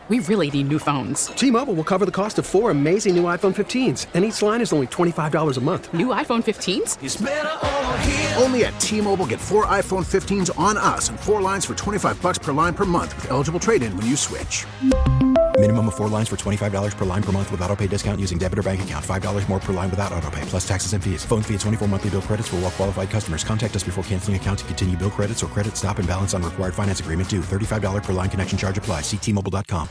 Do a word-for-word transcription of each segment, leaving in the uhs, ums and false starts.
we really need new phones. T-Mobile will cover the cost of four amazing new iPhone fifteens, and each line is only twenty-five dollars a month. New iPhone fifteens? It's better over here. Only at T-Mobile, get four iPhone fifteens on us and four lines for twenty-five dollars per line per month with eligible trade-in when you switch. Minimum of four lines for twenty-five dollars per line per month with autopay discount using debit or bank account. five dollars more per line without autopay, plus taxes and fees. Phone fee at twenty-four monthly bill credits for well-qualified customers. Contact us before canceling account to continue bill credits or credit stop and balance on required finance agreement due. thirty-five dollars per line connection charge applies. See T Mobile dot com.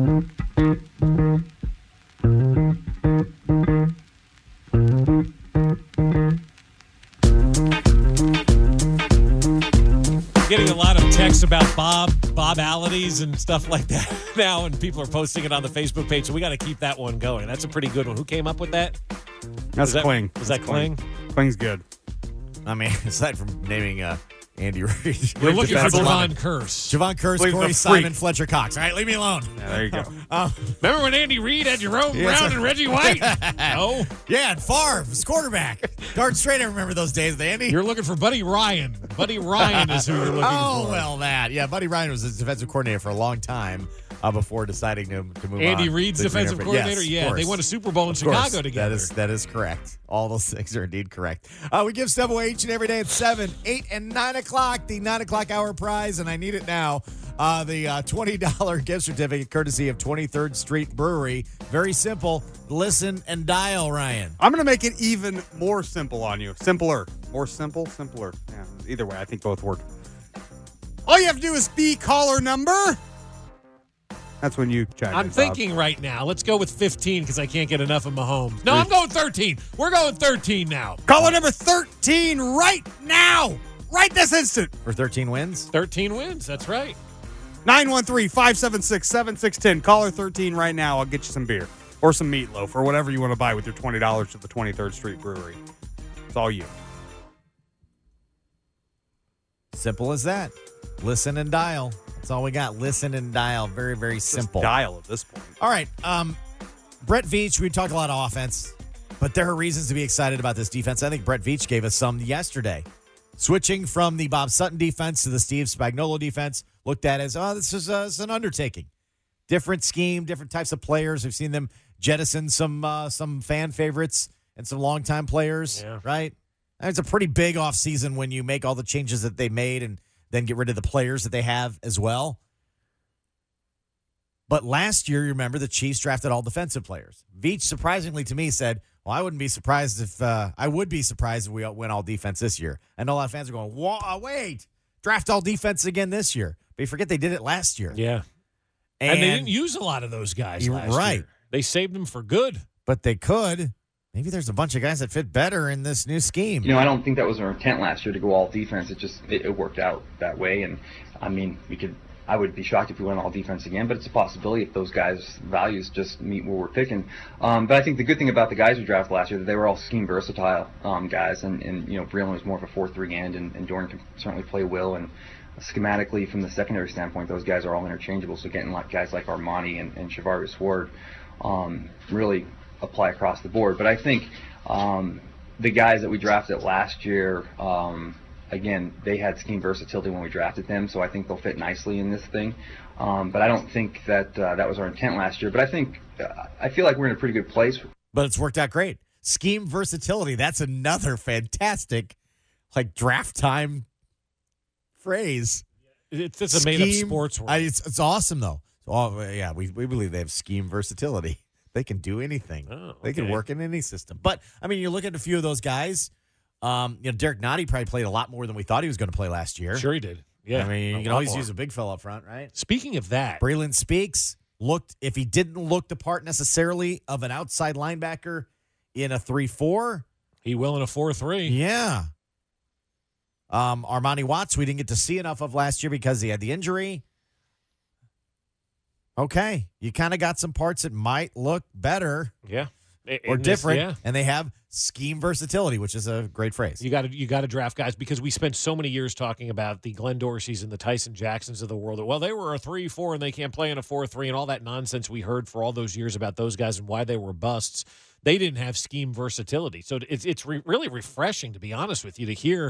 Getting a lot of texts about Bob, Bob-alities and stuff like that now, and people are posting it on the Facebook page, so we got to keep that one going. That's a pretty good one. Who came up with that? That's was that, Kling. Was that Kling? Kling's good. I mean, aside from naming uh, Andy Reid. We're looking for Javon Kearse. Curse. Javon Curse, Please, Corey the Simon, freak. Fletcher Cox. All right, leave me alone. Yeah, there you go. Uh, Remember when Andy Reid had Jerome Yes, Brown sir. and Reggie White? No. yeah, and Favre was quarterback. Darn straight, I remember those days, Andy. You're looking for Buddy Ryan. Buddy Ryan is who you're looking oh, for. well, that. Yeah, Buddy Ryan was his defensive coordinator for a long time uh, before deciding to, to move on. Andy Reid's to defensive Green Bay. coordinator? Yes, yeah, of they course. won a Super Bowl in Of course. Chicago together. That is that is correct. All those things are indeed correct. Uh, we give stuff away each and every day at seven, eight, and nine o'clock. The nine o'clock hour prize, and I need it now. Uh, the uh, twenty dollars gift certificate courtesy of twenty-third Street Brewery. Very simple. Listen and dial, Ryan. I'm going to make it even more simple on you. Simpler. More simple, simpler. Yeah, either way, I think both work. All you have to do is be caller number. That's when you chime I'm in, Bob. thinking right now. Let's go with fifteen because I can't get enough of Mahomes. No, I'm going thirteen. We're going thirteen now. Caller number thirteen right now. Right this instant. For thirteen wins? thirteen wins. That's right. nine one three, five seven six, seven six one zero. Caller thirteen right now. I'll get you some beer or some meatloaf or whatever you want to buy with your twenty dollars to the twenty-third Street Brewery. It's all you. Simple as that. Listen and dial. That's all we got. Listen and dial. Very, very simple. Just dial at this point. All right. Um, Brett Veach, we talked a lot of offense, but there are reasons to be excited about this defense. I think Brett Veach gave us some yesterday. Switching from the Bob Sutton defense to the Steve Spagnuolo defense, looked at as, oh, this is uh, it's an undertaking. Different scheme, different types of players. We've seen them jettison some uh, some fan favorites and some longtime players, Yeah. right? And it's a pretty big offseason when you make all the changes that they made and then get rid of the players that they have as well. But last year, you remember, the Chiefs drafted all defensive players. Veach, surprisingly to me, said, well, I wouldn't be surprised if uh, I would be surprised if we win all defense this year. And a lot of fans are going, Whoa, wait, draft all defense again this year. But you forget they did it last year. Yeah. And, And, they didn't use a lot of those guys You're last right. year. They saved them for good. But they could. Maybe there's a bunch of guys that fit better in this new scheme. You know, I don't think that was our intent last year to go all defense. It just it, it worked out that way, and I mean, we could. I would be shocked if we went all defense again, but it's a possibility if those guys' values just meet where we're picking. Um, but I think the good thing about the guys we drafted last year, that they were all scheme versatile um, guys, and, and you know, Breeland was more of a four three end, and, and Jordan can certainly play Will, and schematically from the secondary standpoint, those guys are all interchangeable. So getting like guys like Armani and, and Shavarius Ward um, really apply across the board. But I think um, the guys that we drafted last year, um, again, they had scheme versatility when we drafted them, so I think they'll fit nicely in this thing. Um, but I don't think that uh, that was our intent last year. But I think uh, I feel like we're in a pretty good place. But it's worked out great. Scheme versatility, that's another fantastic, like, draft time phrase. It's, it's a made-up sports world. I, it's, it's awesome, though. Oh, yeah, we, we believe they have scheme versatility. They can do anything. Oh, okay. They can work in any system. But, I mean, you look at a few of those guys. Um, you know, Derek Nottie probably played a lot more than we thought he was going to play last year. Sure he did. Yeah. I mean, you a can lot always more. use a big fella up front, right? Speaking of that, Breeland Speaks looked, if he didn't look the part necessarily of an outside linebacker in a three four. He will in a four three. Yeah. Um, Armani Watts, we didn't get to see enough of last year because he had the injury. Okay. You kind of got some parts that might look better Yeah. or In this- different, yeah. and they have scheme versatility, which is a great phrase. You got to you got to draft guys because we spent so many years talking about the Glenn Dorseys and the Tyson Jacksons of the world. Well, they were a three four and they can't play in a four three and all that nonsense we heard for all those years about those guys and why they were busts. They didn't have scheme versatility. So it's it's re- really refreshing, to be honest with you, to hear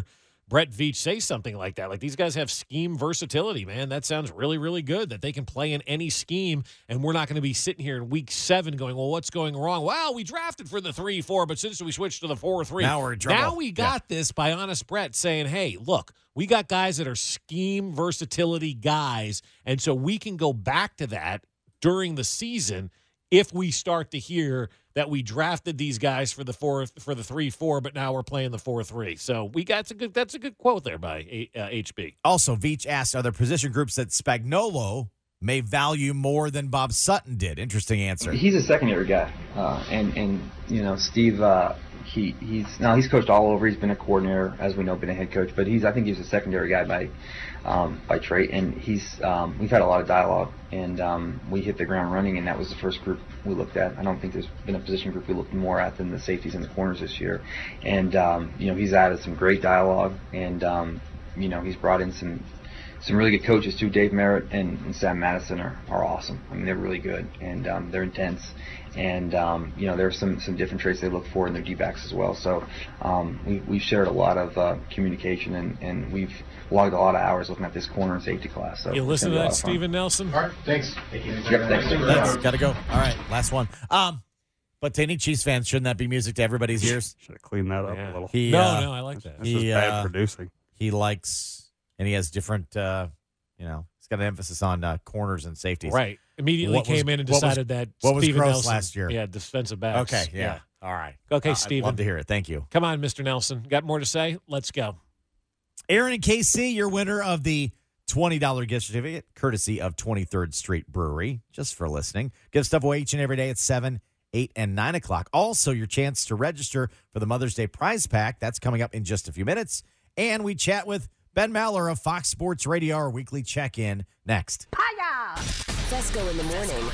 Brett Veach say something like that. Like, these guys have scheme versatility, man. That sounds really, really good, that they can play in any scheme, and we're not going to be sitting here in week seven going, well, what's going wrong? Well, we drafted for the three four, but since we switched to the four three. Now we're in trouble. Now we got yeah. this by Honest Brett saying, hey, look, we got guys that are scheme versatility guys, and so we can go back to that during the season if we start to hear that we drafted these guys for the four for the three four, but now we're playing the four three. So we got a good. That's a good quote there by uh, H B. Also, Veach asked, are there position groups that Spagnuolo may value more than Bob Sutton did? Interesting answer. He's a secondary guy, uh, and and you know Steve. Uh, he he's now he's coached all over. He's been a coordinator, as we know, been a head coach, but he's I think he's a secondary guy by um, by trait, and he's um, we've had a lot of dialogue, and um, we hit the ground running, and that was the first group we looked at. I don't think there's been a position group we looked more at than the safeties and the corners this year, and um, you know he's added some great dialogue, and um, you know he's brought in some. Some really good coaches too. Dave Merritt and, and Sam Madison are, are awesome. I mean, they're really good, and um, they're intense. And um, you know, there are some, some different traits they look for in their D-backs as well. So um, we, we've shared a lot of uh, communication, and, and we've logged a lot of hours looking at this corner and safety class. So you listen to that, Steven Nelson? All right, thanks. Thank you. Yep, thanks. Thanks. Got to go. All right, last one. Um, but to any Chiefs fans, shouldn't that be music to everybody's ears? Should have cleaned that up Yeah. a little. He, no, uh, no, I like that. This he, is bad uh, producing. He likes, and he has different, uh, you know, he's got an emphasis on uh, corners and safeties. Right. Immediately What was- came in and what was- decided that what was Steven gross Nelson, last year? Yeah, defensive backs. Okay, yeah. All right. Okay, Uh, Steven. I'd love to hear it. Thank you. Come on, Mister Nelson. Got more to say? Let's go. Aaron and K C, you're winner of the twenty dollars gift certificate, courtesy of twenty-third Street Brewery, just for listening. Give stuff away each and every day at seven, eight, and nine o'clock. Also, your chance to register for the Mother's Day prize pack. That's coming up in just a few minutes. And we chat with Ben Maller of Fox Sports Radio, our weekly check-in, next. Hiya! Fesco in the morning.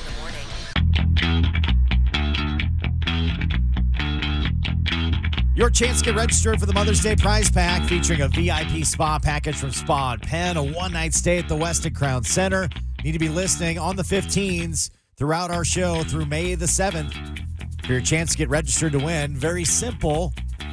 Your chance to get registered for the Mother's Day prize pack featuring a V I P spa package from Spa and Pen, a one-night stay at the Westin Crown Center. Need to be listening on the fifteens throughout our show through May the seventh for your chance to get registered to win. Very simple.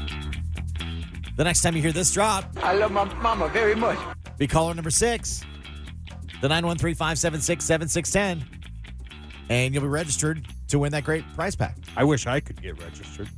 The next time you hear this drop, I love my mama very much. be caller number six, the nine one three, five seven six, seven six one zero, and you'll be registered to win that great prize pack. I wish I could get registered.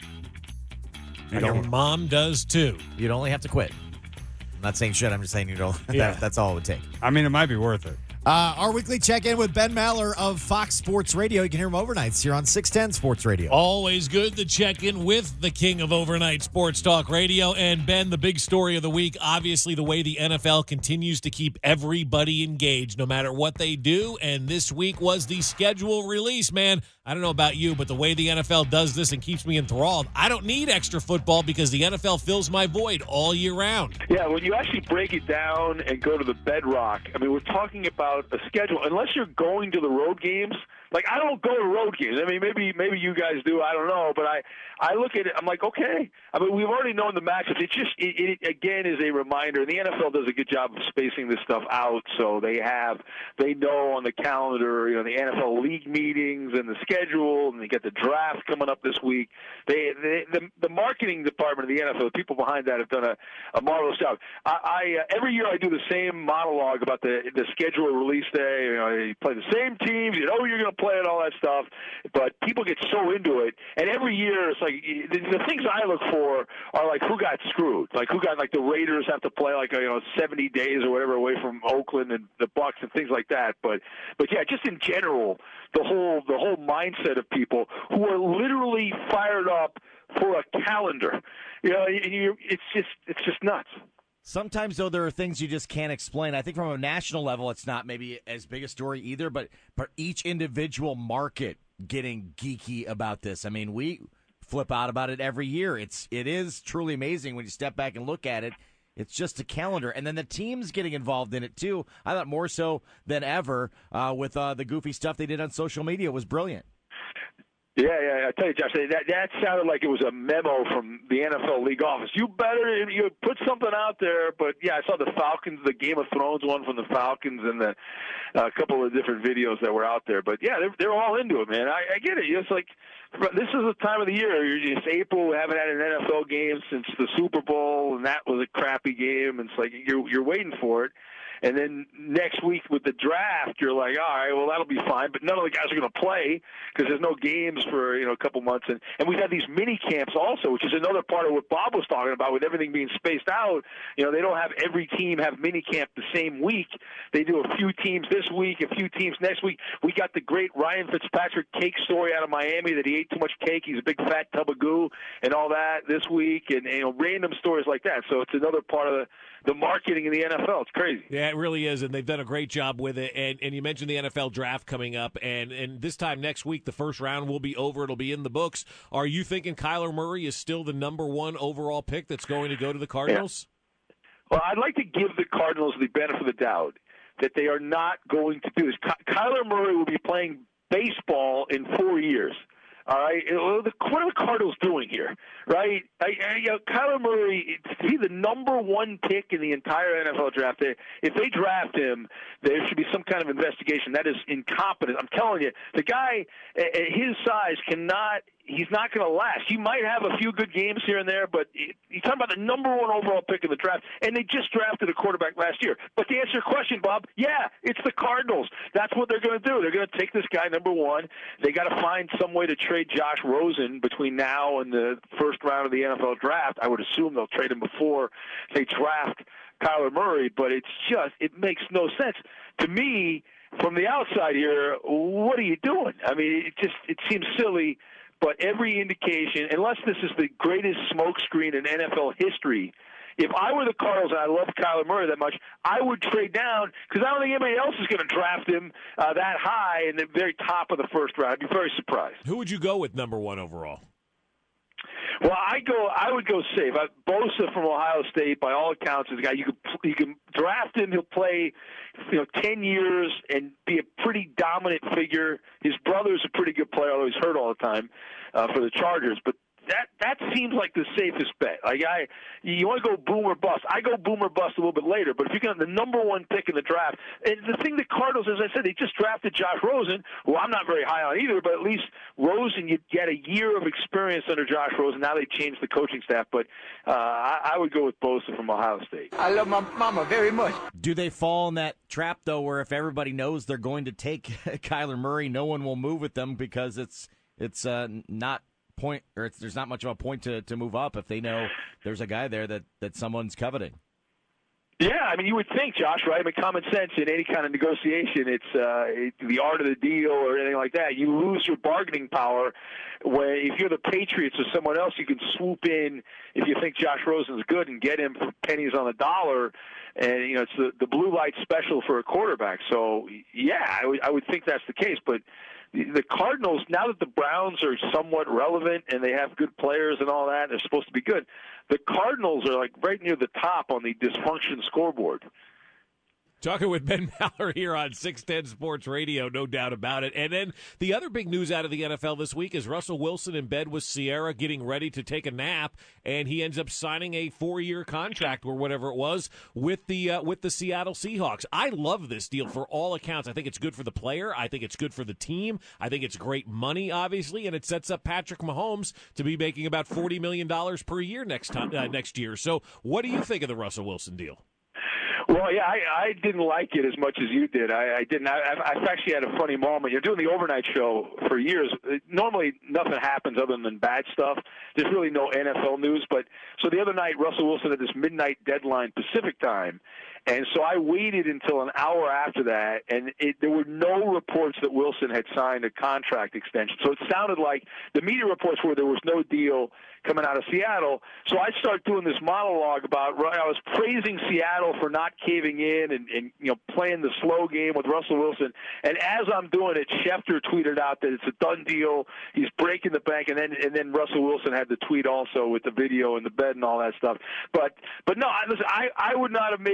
You Your don't, mom does too. you'd only have to quit. I'm not saying shit. I'm just saying you don't. Yeah. that, that's all it would take. I mean, it might be worth it. Uh, our weekly check-in with Ben Maller of Fox Sports Radio. You can hear him overnights here on six ten Sports Radio. Always good to check in with the king of overnight sports talk radio. And Ben, the big story of the week, obviously the way the N F L continues to keep everybody engaged no matter what they do. And this week was the schedule release, man. I don't know about you, but the way the N F L does this and keeps me enthralled, I don't need extra football because the N F L fills my void all year round. Yeah, when you actually break it down and go to the bedrock, I mean, we're talking about a schedule. Unless you're going to the road games, like I don't go to road games. I mean, maybe maybe you guys do. I don't know, but I I look at it. I'm like, okay. I mean, we've already known the matchups. It just it, it again is a reminder. The N F L does a good job of spacing this stuff out, so they have they know on the calendar, you know, the N F L league meetings and the schedule, and they get the draft coming up this week. They, they the the marketing department of the N F L, the people behind that, have done a, a marvelous job. I, I uh, every year I do the same monologue about the the schedule release day. You know, you play the same teams. You know you're going to play it, all that stuff. But people get so into it, and every year it's like the, the things I look for are like who got screwed, like who got like the Raiders have to play like you know seventy days or whatever away from Oakland and the Bucks and things like that. But but yeah, just in general, the whole the whole mindset of people who are literally fired up for a calendar. You know, and you, it's just it's just nuts. Sometimes, though, there are things you just can't explain. I think from a national level, it's not maybe as big a story either, but but each individual market getting geeky about this. I mean, we flip out about it every year. It's it is truly amazing when you step back and look at it. It's just a calendar. And then the teams getting involved in it, too. I thought more so than ever uh, with uh, the goofy stuff they did on social media. It was brilliant. Yeah, yeah. I tell you, Josh, that that sounded like it was a memo from the N F L league office. You better you put something out there. But yeah, I saw the Falcons, the Game of Thrones one from the Falcons, and the a uh, couple of different videos that were out there. But yeah, they're they're all into it, man. I, I get it. It's like this is the time of the year. It's April. We haven't had an N F L game since the Super Bowl, and that was a crappy game. And it's like you're you're waiting for it. And then next week with the draft, you're like, all right, well, that'll be fine. But none of the guys are going to play because there's no games for, you know, a couple months. And, and we've had these mini camps also, which is another part of what Bob was talking about with everything being spaced out. You know, they don't have every team have mini camp the same week. They do a few teams this week, a few teams next week. We got the great Ryan Fitzpatrick cake story out of Miami that he ate too much cake. He's a big fat tub of goo and all that this week. And, you know, random stories like that. So it's another part of the, the marketing in the N F L. It's crazy. Yeah, it really is, and they've done a great job with it. And and you mentioned the N F L draft coming up, and, and this time next week, the first round will be over. It'll be in the books. Are you thinking Kyler Murray is still the number one overall pick that's going to go to the Cardinals? Yeah. Well, I'd like to give the Cardinals the benefit of the doubt that they are not going to do this. Ky- Kyler Murray will be playing baseball in four years. All right, what are the Cardinals doing here, right? I, I, you know, Kyler Murray, he's the number one pick in the entire N F L draft. If they draft him, there should be some kind of investigation. That is incompetent. I'm telling you, the guy at his size cannot. He's not going to last. He might have a few good games here and there, but you're talking about the number one overall pick in the draft, and they just drafted a quarterback last year. But to answer your question, Bob, yeah, it's the Cardinals. That's what they're going to do. They're going to take this guy, number one. They got to find some way to trade Josh Rosen between now and the first round of the N F L draft. I would assume they'll trade him before they draft Kyler Murray, but it's just, it makes no sense. To me, from the outside here, what are you doing? I mean, it just, it seems silly. But every indication, unless this is the greatest smokescreen in N F L history, if I were the Cardinals and I love Kyler Murray that much, I would trade down because I don't think anybody else is going to draft him uh, that high in the very top of the first round. I'd be very surprised. Who would you go with number one overall? Well, I go. I would go safe. I, Bosa from Ohio State, by all accounts, is a guy you could you can draft him. He'll play, you know, ten years and be a pretty dominant figure. His brother's a pretty good player, although he's hurt all the time uh, for the Chargers. But that that seems like the safest bet. Like I, you want to go boom or bust. I go boom or bust a little bit later. But if you're going to the number one pick in the draft, and the thing the Cardinals, as I said, they just drafted Josh Rosen, who I'm not very high on either. But at least Rosen, you get a year of experience under Josh Rosen. Now they changed the coaching staff, but uh, I, I would go with Bosa from Ohio State. I love my mama very much. Do they fall in that trap though, where if everybody knows they're going to take Kyler Murray, no one will move with them because it's it's uh, not. point or it's, there's not much of a point to, to move up if they know there's a guy there that, that someone's coveting. Yeah, I mean, you would think, Josh, right? I mean, common sense in any kind of negotiation, it's uh, it, the art of the deal or anything like that. You lose your bargaining power when if you're the Patriots or someone else, you can swoop in if you think Josh Rosen's good and get him for pennies on the dollar. And, you know, it's the, the blue light special for a quarterback. So, yeah, I would, I would think that's the case. But the Cardinals, now that the Browns are somewhat relevant and they have good players and all that, they're supposed to be good, the Cardinals are like right near the top on the dysfunction scoreboard. Talking with Ben Maller here on six ten Sports Radio, no doubt about it. And then the other big news out of the N F L this week is Russell Wilson in bed with Sierra getting ready to take a nap, and he ends up signing a four-year contract or whatever it was with the uh, with the Seattle Seahawks. I love this deal for all accounts. I think it's good for the player. I think it's good for the team. I think it's great money, obviously, and it sets up Patrick Mahomes to be making about forty million dollars per year next time, uh, next year. So what do you think of the Russell Wilson deal? Well, yeah, I, I didn't like it as much as you did. I, I didn't. I, I've actually had a funny moment. You're doing the overnight show for years. Normally, nothing happens other than bad stuff. There's really no N F L news. But so the other night, Russell Wilson had this midnight deadline Pacific time. And so I waited until an hour after that, and it, there were no reports that Wilson had signed a contract extension. So it sounded like the media reports were there was no deal coming out of Seattle. So I started doing this monologue about I was praising Seattle for not caving in and, and you know playing the slow game with Russell Wilson. And as I'm doing it, Schefter tweeted out that it's a done deal. He's breaking the bank, and then and then Russell Wilson had the tweet also with the video and the bed and all that stuff. But but no, I, listen, I I would not have made that move.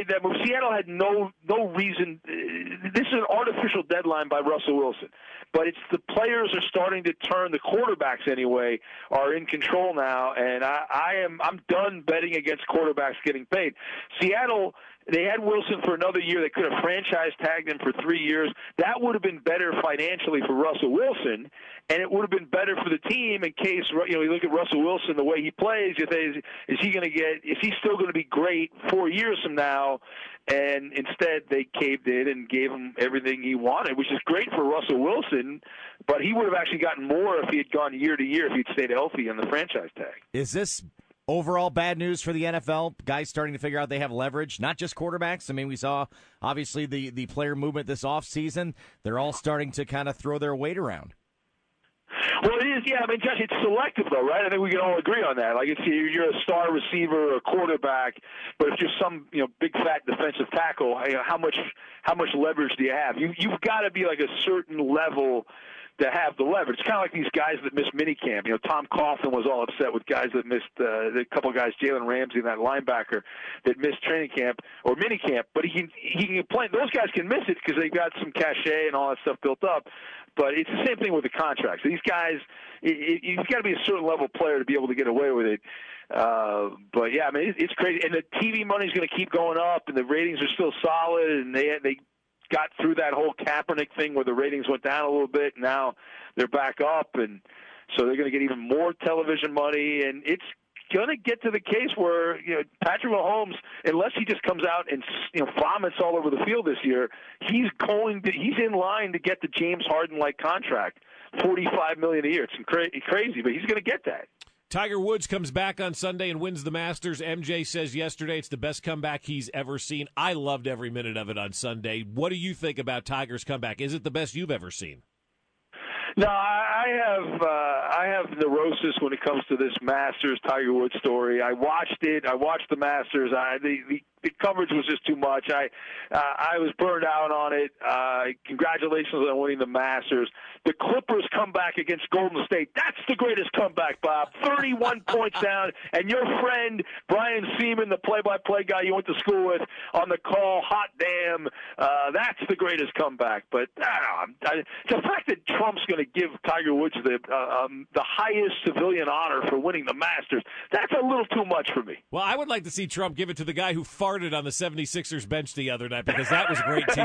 Seattle had no no reason. This is an artificial deadline by Russell Wilson, but it's the players are starting to turn. The quarterbacks, anyway, are in control now, and I, I am I'm done betting against quarterbacks getting paid. Seattle. They had Wilson for another year. They could have franchise tagged him for three years. That would have been better financially for Russell Wilson, and it would have been better for the team in case, you know, you look at Russell Wilson, the way he plays, you think, is he going to get, is he still going to be great four years from now? And instead they caved in and gave him everything he wanted, which is great for Russell Wilson, but he would have actually gotten more if he had gone year to year, if he'd stayed healthy on the franchise tag. Is this overall bad news for the N F L? Guys starting to figure out they have leverage, not just quarterbacks. I mean, we saw, obviously, the, the player movement this offseason. They're all starting to kind of throw their weight around. Well, it is, yeah. I mean, Josh, it's selective, though, right? I think we can all agree on that. Like, it's you're a star receiver or a quarterback, but if you're some, you know, big fat defensive tackle, you know, how much how much leverage do you have? You you've got to be like a certain level to have the leverage. It's kind of like these guys that missed minicamp. You know, Tom Coughlin was all upset with guys that missed uh, the couple of guys, Jalen Ramsey and that linebacker that missed training camp or minicamp. But he can he can play. Those guys can miss it because they've got some cachet and all that stuff built up. But it's the same thing with the contracts. These guys, it, it, you've got to be a certain level player to be able to get away with it. Uh, but yeah, I mean, it, it's crazy. And the T V money's going to keep going up, and the ratings are still solid, and they they. got through that whole Kaepernick thing where the ratings went down a little bit. And now they're back up, and so they're going to get even more television money. And it's going to get to the case where, you know, Patrick Mahomes, unless he just comes out and, you know, vomits all over the field this year, he's going to he's in line to get the James Harden-like contract, forty-five million dollars a year. It's cra- crazy, but he's going to get that. Tiger Woods comes back on Sunday and wins the Masters. M J says yesterday it's the best comeback he's ever seen. I loved every minute of it on Sunday. What do you think about Tiger's comeback? Is it the best you've ever seen? No, I have uh, I have neurosis when it comes to this Masters Tiger Woods story. I watched it. I watched the Masters. I, the, the the coverage was just too much. I uh, I was burned out on it. Uh, congratulations on winning the Masters. The Clippers come back against Golden State. That's the greatest comeback, Bob. thirty-one points down, and your friend Brian Seaman, the play-by-play guy you went to school with, on the call, hot damn, uh, that's the greatest comeback. But uh, I, the fact that Trump's going to give Tiger Woods the uh, um, the highest civilian honor for winning the Masters, that's a little too much for me. Well, I would like to see Trump give it to the guy who farted on the seventy-sixers bench the other night, because that was great T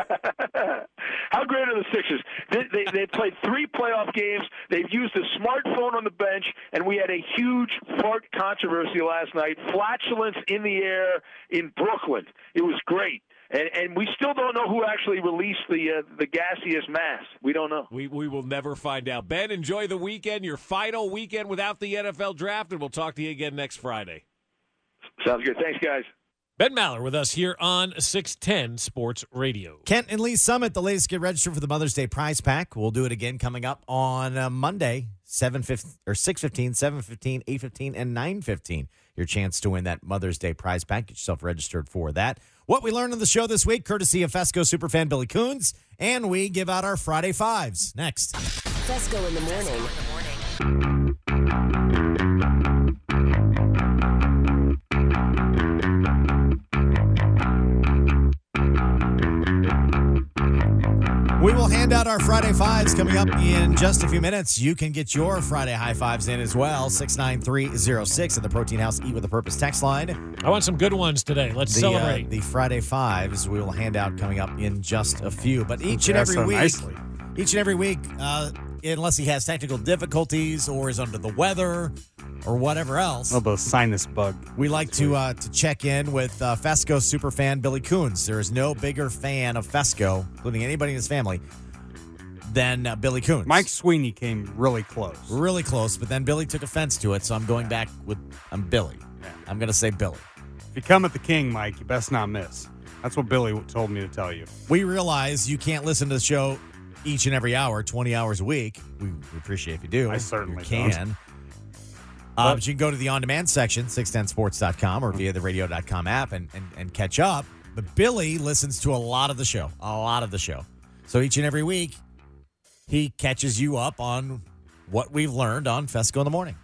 V. How great are the Sixers? They, they, they played three playoff games. They've used a smartphone on the bench, and we had a huge fart controversy last night. Flatulence in the air in Brooklyn. It was great. And, and we still don't know who actually released the uh, the gaseous mass. We don't know. We we will never find out. Ben, enjoy the weekend, your final weekend without the N F L draft, and we'll talk to you again next Friday. Sounds good. Thanks, guys. Ben Maller with us here on six ten Sports Radio. Kent and Lee Summit, the latest. Get registered for the Mother's Day prize pack. We'll do it again coming up on uh, Monday, seven fifteen or six fifteen, seven fifteen, eight fifteen, and nine fifteen. Your chance to win that Mother's Day prize pack. Get yourself registered for that. What we learned on the show this week, courtesy of Fesco superfan Billy Coons, and we give out our Friday Fives. Next. Fesco in the morning. We will hand out our Friday Fives coming up in just a few minutes. You can get your Friday High Fives in as well. six nine three oh six at the Protein House Eat with a Purpose text line. I want some good ones today. Let's the, celebrate. Uh, the Friday Fives we will hand out coming up in just a few. But each and Yeah, every so week, nicely. each and every week, uh, unless he has technical difficulties or is under the weather or whatever else, Oh, the sinus bug. we like to uh, to check in with uh, Fesco superfan Billy Coons. There is no bigger fan of Fesco, including anybody in his family, than uh, Billy Coons. Mike Sweeney came really close. Really close, but then Billy took offense to it, so I'm going back with I'm Billy. Yeah. I'm going to say Billy. If you come at the king, Mike, you best not miss. That's what Billy told me to tell you. We realize you can't listen to the show each and every hour, twenty hours a week. We, we appreciate if you do. I certainly you can. don't. Uh, but you can go to the on-demand section, six ten sports dot com or via the radio dot com app and, and, and catch up. But Billy listens to a lot of the show, a lot of the show. So each and every week, he catches you up on what we've learned on Fesco in the Morning.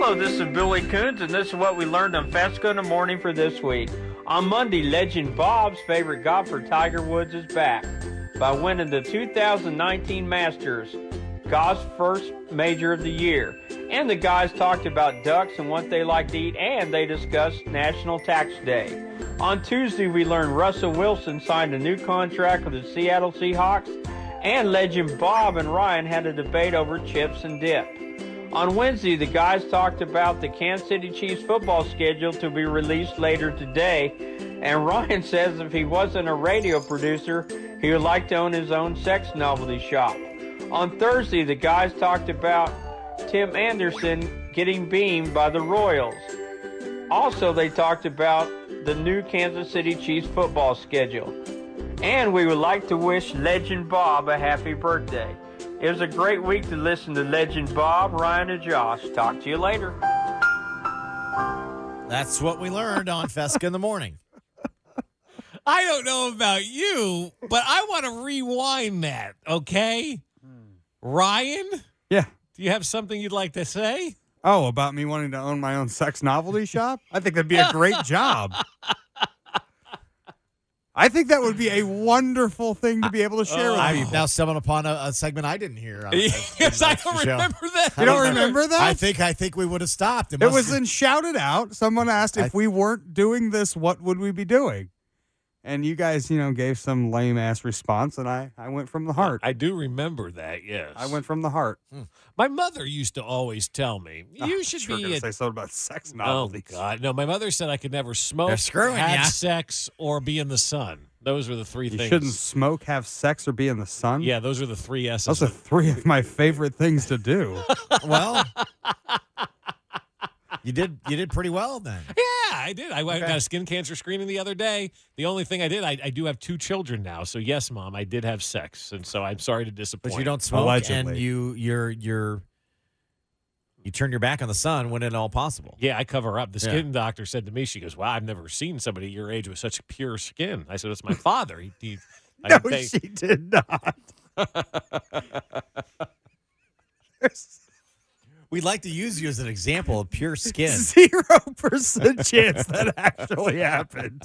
Hello, this is Billy Coons, and this is what we learned on Fesco in the Morning for this week. On Monday, legend Bob's favorite golfer, Tiger Woods, is back by winning the two thousand nineteen Masters, golf's first major of the year. And the guys talked about ducks and what they like to eat, and they discussed National Tax Day. On Tuesday, we learned Russell Wilson signed a new contract with the Seattle Seahawks, and legend Bob and Ryan had a debate over chips and dip. On Wednesday, the guys talked about the Kansas City Chiefs football schedule to be released later today, and Ryan says if he wasn't a radio producer, he would like to own his own sex novelty shop. On Thursday, the guys talked about Tim Anderson getting beamed by the Royals. Also, they talked about the new Kansas City Chiefs football schedule. And we would like to wish Legend Bob a happy birthday. It was a great week to listen to Legend Bob, Ryan, and Josh. Talk to you later. That's what we learned on Fesca in the Morning. I don't know about you, but I want to rewind that, okay? Ryan? Yeah. Do you have something you'd like to say? Oh, about me wanting to own my own sex novelty shop? I think that'd be a great job. I think that would be a wonderful thing to be able to share uh, with I've people. now stumbled upon a, a segment I didn't hear. On, yes, I don't remember that. You don't remember that? I think I think we would have stopped. It, it was in Shout It Out. Someone asked if I, we weren't doing this, what would we be doing? And you guys, you know, gave some lame-ass response, and I, I went from the heart. I do remember that, yes. I went from the heart. Hmm. My mother used to always tell me, you oh, should sure be... going a... to say something about sex novelties. Oh, God. No, my mother said I could never smoke, They're screwing have ya. sex, or be in the sun. Those were the three you things. You shouldn't smoke, have sex, or be in the sun? Yeah, those are the three S's. Those are three of my favorite things to do. Well... You did you did pretty well then. Yeah, I did. I, Okay. I got a skin cancer screening the other day. The only thing I did, I, I do have two children now. So yes, Mom, I did have sex, and so I'm sorry to disappoint. But you don't smoke, Allegedly. and you you're you're you turn your back on the sun when at all possible. Yeah, I cover up. The Yeah. skin doctor said to me, she goes, "Wow, I've never seen somebody your age with such pure skin." I said, "It's my father." He, he, no, I, they, she did not. We'd like to use you as an example of pure skin. Zero percent chance that actually happened.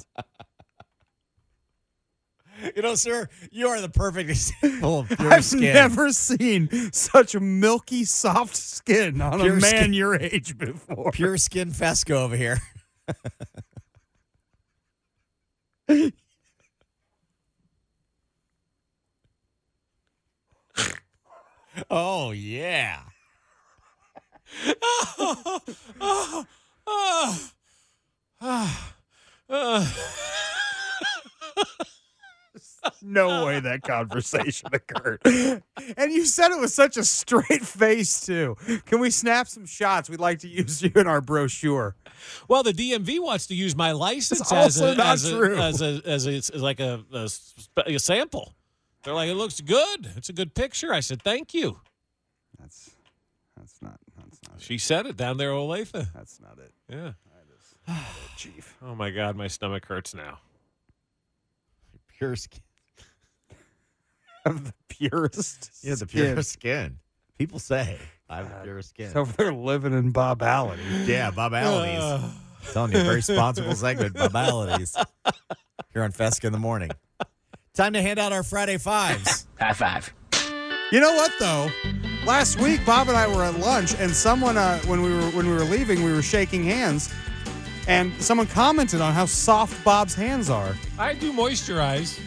You know, sir, you are the perfect example of pure I've skin. never seen such milky, soft skin on Pure a man skin. your age before. Pure skin Fesco over here. Oh, yeah. oh, oh, oh, oh, oh. No way that conversation occurred. And you said it with such a straight face, too. Can we snap some shots? We'd like to use you in our brochure. Well, the D M V wants to use my license It's as also a, not as, true. a, as a as a as like a, a, sp- a sample. They're like, it looks good. It's a good picture. I said, thank you. That's that's not that's not She said it down there, Olathe. it. That's not it. Yeah. That is chief. Oh my God, my stomach hurts now. Pure skin. Of the purest. Yeah, the skin. purest skin. People say I have the purest skin. It's over there living in Bobality. Yeah, Bobalities. Uh. Telling you, very responsible segment, Bobalities. Here on Fesca in the Morning. Time to hand out our Friday fives. High five. You know what though? Last week, Bob and I were at lunch, and someone, uh, when we were when we were leaving, we were shaking hands, and someone commented on how soft Bob's hands are. I do moisturize.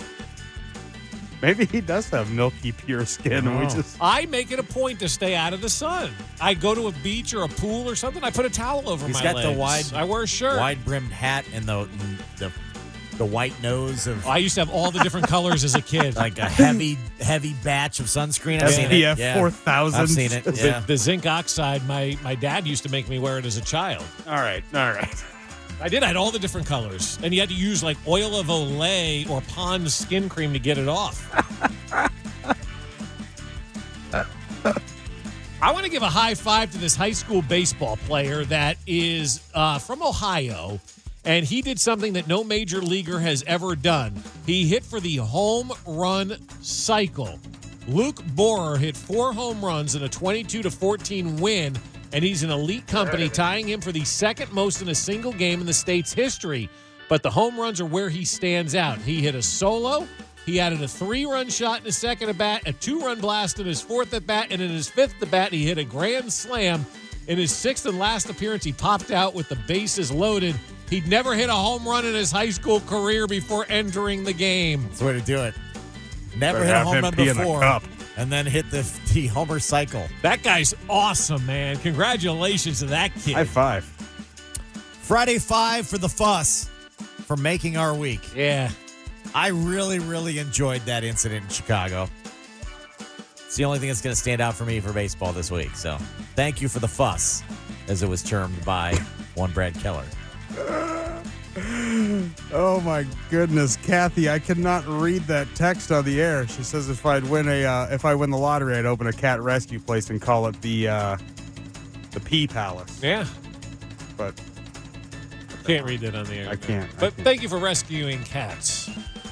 Maybe he does have milky, pure skin, and we Oh. just I make it a point to stay out of the sun. I go to a beach or a pool or something. I put a towel over He's my got legs. the wide, I wear a shirt. wide brimmed hat and the the the white nose of I used to have all the different colors as a kid. like a heavy heavy batch of sunscreen. I've seen S P F it. Yeah. four thousand. I've seen it. The, Yeah. the zinc oxide, my, my dad used to make me wear it as a child. All right, all right. I did. I had all the different colors. And you had to use like oil of Olay or Pond's skin cream to get it off. I want to give a high five to this high school baseball player that is uh, from Ohio, and he did something that no major leaguer has ever done. He hit for the home run cycle. Luke Borer hit four home runs in a twenty-two to fourteen win and he's an elite company, tying him for the second most in a single game in the state's history. But the home runs are where he stands out. He hit a solo. He added a three-run shot in his second at-bat, a two-run blast in his fourth at-bat, and in his fifth at-bat, he hit a grand slam. In his sixth and last appearance, he popped out with the bases loaded. He'd never hit a home run in his high school career before entering the game. That's the way to do it. Never Better hit a have home him run pee in the before, cup. and then hit the, the homer cycle. That guy's awesome, man. Congratulations to that kid. High five. Friday five for the fuss for making our week. Yeah. I really, really enjoyed that incident in Chicago. It's the only thing that's going to stand out for me for baseball this week. So thank you for the fuss, as it was termed by one Brad Keller. Oh my goodness, Kathy! I cannot read that text on the air. She says if I'd win a uh, if I win the lottery, I'd open a cat rescue place and call it the uh, the Pea Palace. Yeah. But can't read that on the air. I can't. But I can't. thank you for rescuing cats.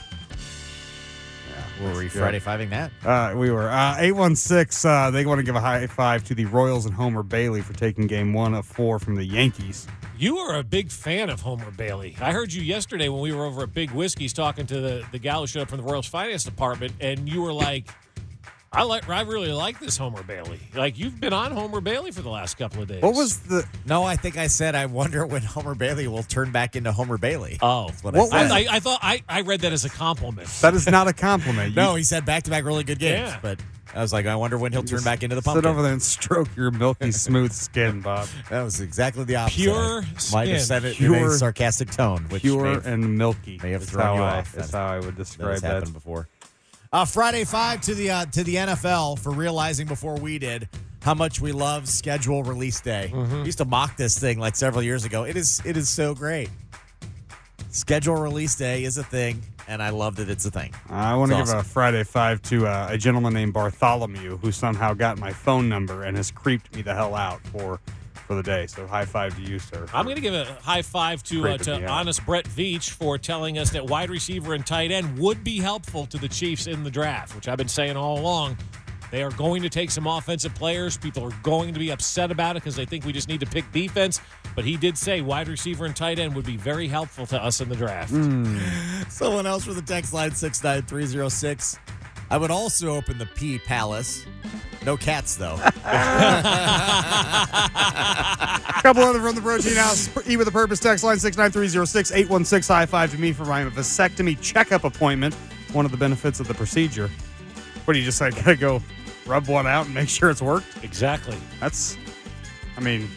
Were we Friday fiving that? Uh, we were. Uh, eight one six, uh, they want to give a high five to the Royals and Homer Bailey for taking game one of four from the Yankees. You are a big fan of Homer Bailey. I heard you yesterday when we were over at Big Whiskey's talking to the, the gal who showed up from the Royals Finance Department, and you were like, I like, I really like this Homer Bailey. Like, you've been on Homer Bailey for the last couple of days. What was the... No, I think I said I wonder when Homer Bailey will turn back into Homer Bailey. Oh. That's what, What I was- said. I, I, I thought I, I read that as a compliment. That is not a compliment. You No, he said back-to-back really good games. Yeah. But I was like, I wonder when he'll turn back into the sit pumpkin. over there and stroke your milky smooth skin, Bob. That was exactly the opposite. Pure I might have skin. said it in a Pure- sarcastic tone, which may Pure have, and milky. may have is thrown how you I, off. That's That- how I would that describe has that. happened before. Uh, Friday five to the uh, to the N F L for realizing before we did how much we love schedule release day. Mm-hmm. We used to mock this thing like several years ago. It is it is so great. Schedule release day is a thing, and I love that it's a thing. I want to It's give awesome. a Friday five to uh, a gentleman named Bartholomew who somehow got my phone number and has creeped me the hell out for for the day. So high five to you, sir. I'm going to give a high five to, uh, Creeping me to out. honest Brett Veach for telling us that wide receiver and tight end would be helpful to the Chiefs in the draft, which I've been saying all along. They are going to take some offensive players. People are going to be upset about it because they think we just need to pick defense. But he did say wide receiver and tight end would be very helpful to us in the draft. Someone else for the text line six nine three zero six. I would also open the Pea Palace. No cats, though. A couple other from the Protein House. E with a Purpose text line six nine three zero six eight one six. High five to me for my vasectomy checkup appointment. One of the benefits of the procedure. What do you just say? Gotta go rub one out and make sure it's worked? Exactly. That's, I mean,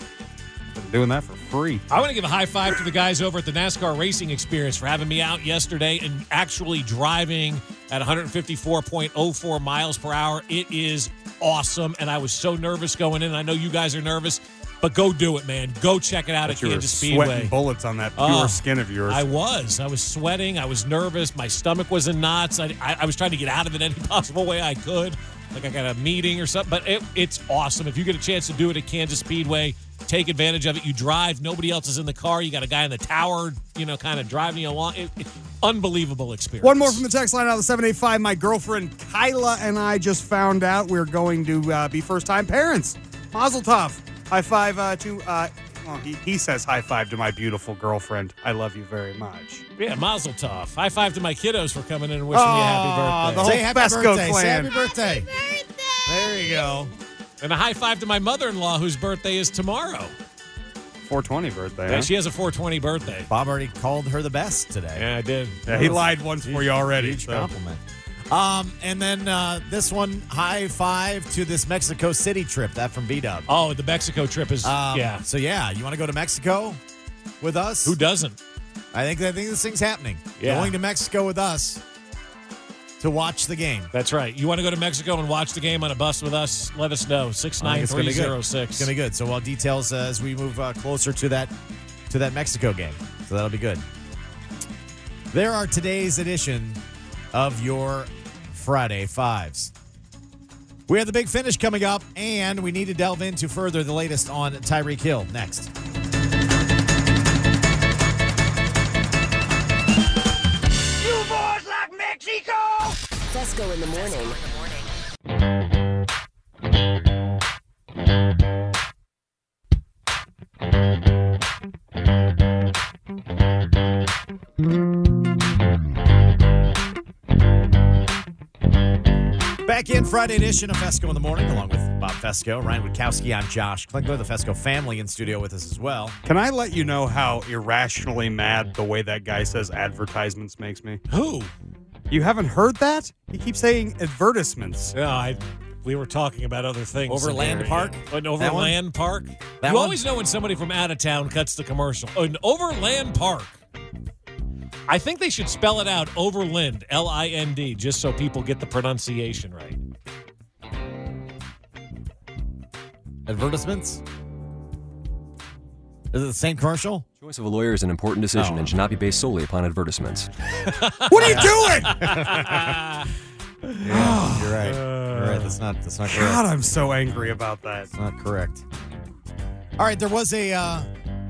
been doing that for free. I want to give a high five to the guys over at the NASCAR Racing Experience for having me out yesterday and actually driving at one fifty-four point oh four miles per hour. It is awesome, and I was so nervous going in. I know you guys are nervous, but go do it, man. Go check it out But at you were Kansas sweating Speedway. bullets on that pure Oh, skin of yours. I was. I was sweating. I was nervous. My stomach was in knots. I, I, I was trying to get out of it any possible way I could, like I got a meeting or something. But it, it's awesome. If you get a chance to do it at Kansas Speedway, take advantage of it. You drive. Nobody else is in the car. You got a guy in the tower, you know, kind of driving you along. It, it, unbelievable experience. One more from the text line out of the seven eight five. My girlfriend Kyla and I just found out we're going to uh, be first-time parents. Mazel tov. High five uh, to, uh, well, he, he says high five to my beautiful girlfriend. I love you very much. Yeah, mazel tov. High five to my kiddos for coming in and wishing me a happy birthday. the whole Say happy Fesco birthday. Say clan. happy birthday. There you go. And a high five to my mother-in-law whose birthday is tomorrow. four twenty birthday, Yeah, huh? she has a four twenty birthday. Bob already called her the best today. Yeah, I did. Yeah, he lied once for you already. Huge so. compliment. Um, and then uh, this one, high five to this Mexico City trip. That from B-Dub. Oh, the Mexico trip is, Um, yeah. So, yeah, you want to go to Mexico with us? Who doesn't? I think I think this thing's happening. Yeah. Going to Mexico with us to watch the game. That's right. You want to go to Mexico and watch the game on a bus with us? Let us know. six nine three zero six. It's going to be good. So, well, details uh, as we move uh, closer to that to that Mexico game. So that'll be good. There are today's edition of your Friday Fives. We have the big finish coming up, and we need to delve into further the latest on Tyreek Hill next. You boys like Mexico? Fesco in the morning. Back in Friday edition of Fesco in the Morning, along with Bob Fesco, Ryan Witkowski, I'm Josh Klinkler, the Fesco family in studio with us as well. Can I let you know how irrationally mad the way that guy says advertisements makes me? Who? You haven't heard that? He keeps saying advertisements. Yeah, I. We were talking about other things. Overland Park? An Overland Park? That you one? always know when somebody from out of town cuts the commercial. An Overland Park. I think they should spell it out, Overland, L I N D, just so people get the pronunciation right. Advertisements? Is it the same commercial? Choice of a lawyer is an important decision Oh. and should not be based solely upon advertisements. What are you doing? Yeah, you're right. You're right. That's not. That's not correct. God, I'm so angry about that. That's not correct. All right, there was a uh,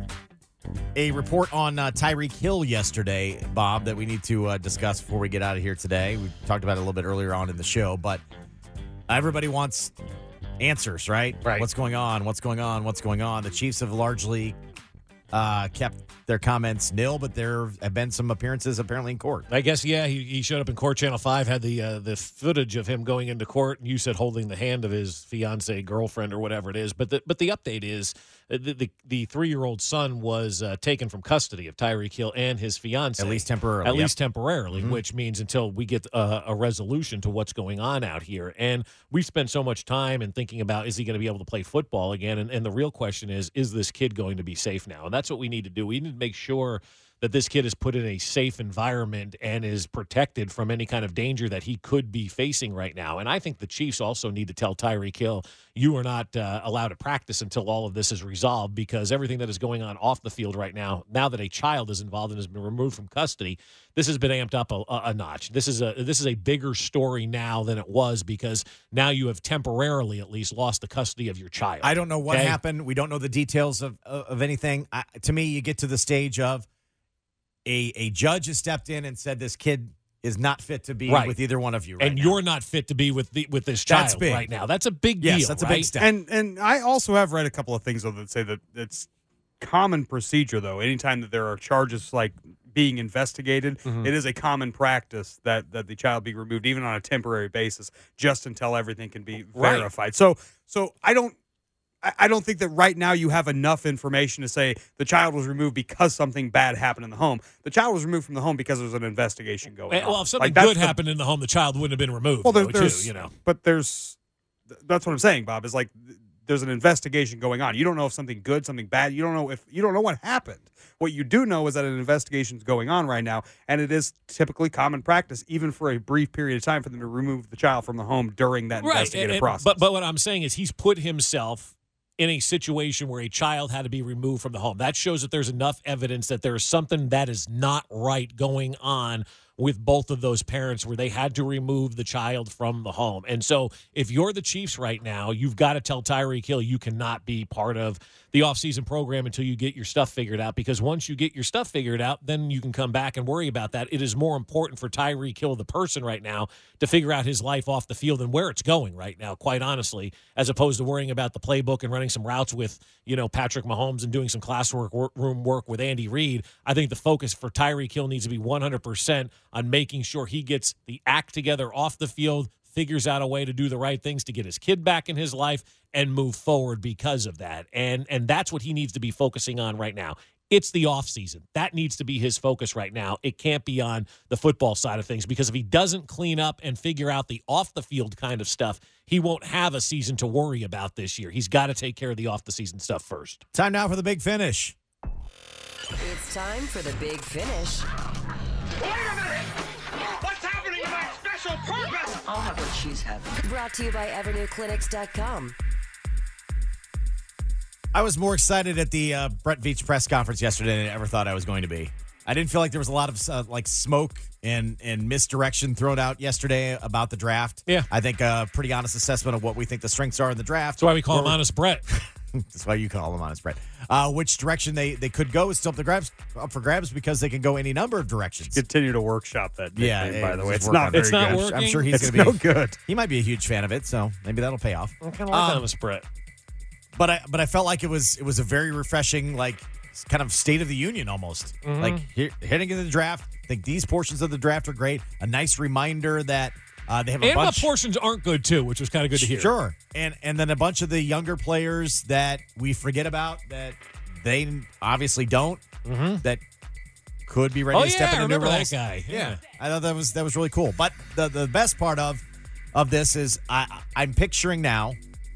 a report on uh, Tyreek Hill yesterday, Bob, that we need to uh, discuss before we get out of here today. We talked about it a little bit earlier on in the show, but everybody wants answers, right? Right. What's going on? What's going on? What's going on? The Chiefs have largely uh, kept their comments nil, but there have been some appearances apparently in court. I guess, yeah, he, he showed up in court. Channel five had the uh, the footage of him going into court, and you said holding the hand of his fiancee, girlfriend, or whatever it is. But the, but the update is uh, the, the, the three-year-old son was uh, taken from custody of Tyreek Hill and his fiancee. At least temporarily. At yep. least temporarily, Mhm. which means until we get uh, a resolution to what's going on out here. And we've spent so much time in thinking about, is he going to be able to play football again? And, and the real question is, is this kid going to be safe now? And that's what we need to do. We need to make sure that this kid is put in a safe environment and is protected from any kind of danger that he could be facing right now. And I think the Chiefs also need to tell Tyreek Hill, you are not uh, allowed to practice until all of this is resolved, because everything that is going on off the field right now, now that a child is involved and has been removed from custody, this has been amped up a, a notch. This is a this is a bigger story now than it was, because now you have temporarily at least lost the custody of your child. I don't know what Okay? happened. We don't know the details of of, of anything. I, to me, you get to the stage of a a judge has stepped in and said this kid is not fit to be Right. with either one of you right and now. you're not fit to be with the, with this child That's big. right now. That's a big Yes, deal. that's a right? big step. And and I also have read a couple of things though that say that it's common procedure though. Anytime that there are charges like being investigated, Mhm. it is a common practice that that the child be removed even on a temporary basis, just until everything can be Right. verified. So so I don't. I I don't think that right now you have enough information to say the child was removed because something bad happened in the home. The child was removed from the home because there's an investigation going Eh, on. well, if something Like, that's good the- happened in the home, the child wouldn't have been removed. well, there, though, there's too, you know. but there's that's what I'm saying, Bob. Is like th- there's an investigation going on. You don't know if something good, something bad. You don't know if you don't know what happened. What you do know is that an investigation is going on right now, and it is typically common practice, even for a brief period of time, for them to remove the child from the home during that Right. investigative and- and- process. But but what I'm saying is he's put himself in a situation where a child had to be removed from the home. That shows that there's enough evidence that there is something that is not right going on with both of those parents, where they had to remove the child from the home. And so if you're the Chiefs right now, you've got to tell Tyreek Hill you cannot be part of the offseason program until you get your stuff figured out, because once you get your stuff figured out, then you can come back and worry about that. It is more important for Tyreek Hill, the person right now, to figure out his life off the field and where it's going right now, quite honestly, as opposed to worrying about the playbook and running some routes with, you know, Patrick Mahomes and doing some classwork work, room work with Andy Reid. I think the focus for Tyreek Hill needs to be one hundred percent on making sure he gets the act together off the field, figures out a way to do the right things to get his kid back in his life and move forward because of that. And and that's what he needs to be focusing on right now. It's the offseason. That needs to be his focus right now. It can't be on the football side of things, because if he doesn't clean up and figure out the off-the-field kind of stuff, he won't have a season to worry about this year. He's got to take care of the off-the-season stuff first. Time now for the big finish. It's time for the big finish. Wait a minute! What's happening to my special purpose? I'll have what she's having. Brought to you by Evernew Clinics dot com. I was more excited at the uh, Brett Veach press conference yesterday than I ever thought I was going to be. I didn't feel like there was a lot of uh, like smoke and and misdirection thrown out yesterday about the draft. Yeah. I think a pretty honest assessment of what we think the strengths are in the draft. That's why we call him We're- Honest Brett. That's why you call him Honest Brett. Uh, which direction they, they could go is still up, the grabs, up for grabs, because they can go any number of directions. Continue to workshop that. Yeah, nickname, by the way, just it's work not on very it. It's not good. working? I'm sure he's It's going to no be good. He might be a huge fan of it, so maybe that'll pay off. I kind of like Um, Honest Brett. But I but I felt like it was it was a very refreshing, like kind of State of the Union almost. Mhm. Like he- hitting into the draft. I think these portions of the draft are great. A nice reminder that Uh, they have a and bunch. my portions aren't good, too, which was kind of good to hear. Sure. And, and then a bunch of the younger players that we forget about that they obviously don't, mm-hmm. that could be ready oh, to step yeah, into I new remember roles. that guy. Yeah. yeah. I thought that was that was really cool. But the, the best part of of this is I, I'm picturing now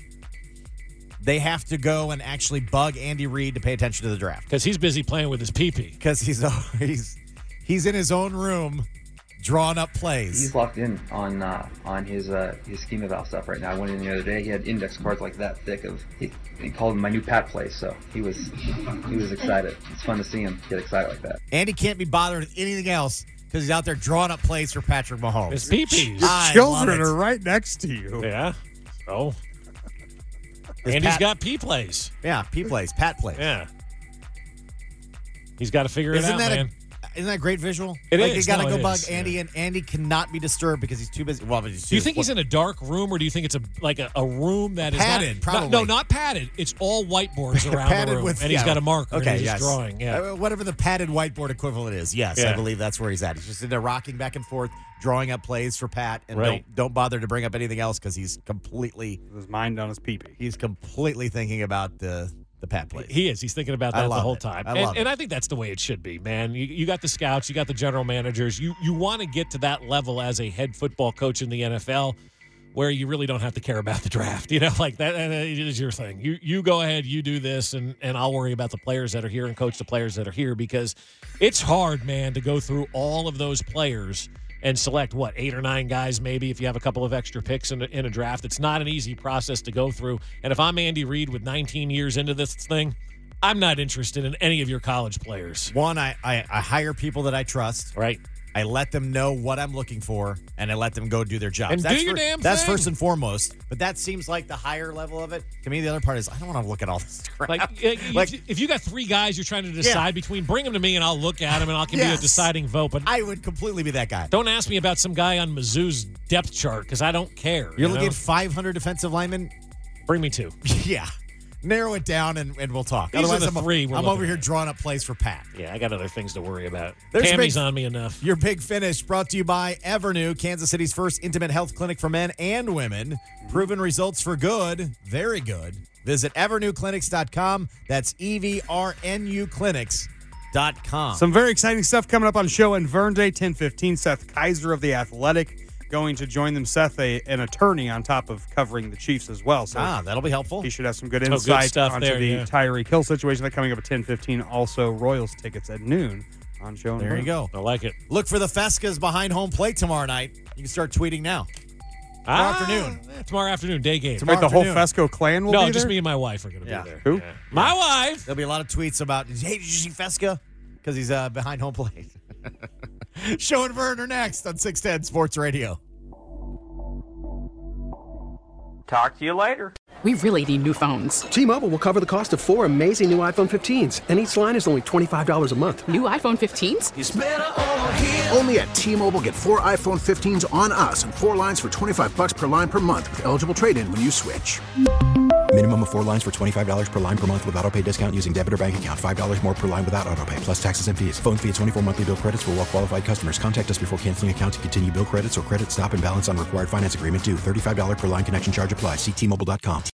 they have to go and actually bug Andy Reid to pay attention to the draft. Because he's busy playing with his pee-pee. Because he's, he's, he's in his own room drawing up plays. He's locked in on uh, on his uh, his scheme eval stuff right now. I went in the other day. He had index cards like that thick. Of he, he called them my new Pat plays. So he was he was excited. It's fun to see him get excited like that. Andy can't be bothered with anything else because he's out there drawing up plays for Patrick Mahomes. His pee-pees. Your children are right next to you. Yeah. Oh. His Andy's Pat- got P plays. Yeah, P plays, Pat plays. Yeah. He's got to figure Isn't it out, that man. A, isn't that a great visual? It like is. You got to No, go it bug is, Andy, yeah. and Andy cannot be disturbed because he's too busy. Well, but he's Do you too- think he's in a dark room, or do you think it's a like a, a room that is Padded, not, probably. No, no, not padded. It's all whiteboards around padded the room, with, and yeah. he's got a marker. Okay, and he's yes. just drawing. Yeah, Uh, whatever the padded whiteboard equivalent is. Yes, I Yeah. believe that's where he's at. He's just in there rocking back and forth, drawing up plays for Pat, and Right. don't don't bother to bring up anything else because he's completely His mind on his pee-pee. he's completely thinking about the the Pat plays. he is. He's thinking about I that the love whole it. time, I and, love and it. I think that's the way it should be, man. You, you got the scouts, you got the general managers. You you want to get to that level as a head football coach in the N F L, where you really don't have to care about the draft. You know, like that, that is your thing. You you go ahead, you do this, and and I'll worry about the players that are here and coach the players that are here, because it's hard, man, to go through all of those players and select, what, eight or nine guys maybe if you have a couple of extra picks in a, in a draft. It's not an easy process to go through. And if I'm Andy Reid with nineteen years into this thing, I'm not interested in any of your college players. One, I, I I hire people that I trust. Right. I let them know what I'm looking for, and I let them go do their jobs. And that's do your fir- damn That's thing. first and foremost. But that seems like the higher level of it. To me, the other part is I don't want to look at all this crap. Like, if, Like- if you got three guys you're trying to decide between, bring them to me and I'll look at them and I'll give you Yes. a deciding vote. But I would completely be that guy. don't ask me about some guy on Mizzou's depth chart because I don't care. You're you looking know? at five hundred defensive linemen? Bring me two. Yeah. Narrow it down and, and we'll talk. These are Otherwise, the I'm, three we're I'm looking over here at. drawing up plays for Pat. Yeah, I got other things to worry about. There's a Tammy's big- on me enough. Your big finish brought to you by Evernew, Kansas City's first intimate health clinic for men and women. Proven results for good, very good. Visit evernew clinics dot com. That's E V R N U clinics dot com. Some very exciting stuff coming up on show and Vern Day, ten fifteen. Seth Kaiser of The Athletic going to join them. Seth, a, an attorney on top of covering the Chiefs as well. So Ah, that'll be helpful. he should have some good Oh, good insight stuff onto there, the yeah. Tyreek Hill situation. That coming up at ten fifteen. Also, Royals tickets at noon on show and There Vern. you go. I like it. Look for the Fescas behind home plate tomorrow night. You can start tweeting now. Ah, afternoon. eh, Tomorrow afternoon, day game. Tomorrow Wait, the whole afternoon. Fesco clan will no, be just there? me and my wife are going to Yeah. be there. Who? Yeah. My wife. There'll be a lot of tweets about, hey, did you see Fesca? Because he's uh, behind home plate. Show and Vern are next on six ten Sports Radio. Talk to you later. We really need new phones. T-Mobile will cover the cost of four amazing new iPhone fifteens, and each line is only twenty-five dollars a month. New iPhone fifteens? Only at T-Mobile, get four iPhone fifteens on us and four lines for twenty-five bucks per line per month with eligible trade-in when you switch. Minimum of four lines for twenty-five dollars per line per month with autopay discount using debit or bank account. five dollars more per line without autopay, plus taxes and fees. Phone fee at twenty-four monthly bill credits for well-qualified customers. Contact us before canceling account to continue bill credits or credit stop and balance on required finance agreement due. thirty-five dollars per line connection charge applies. See T Mobile dot com.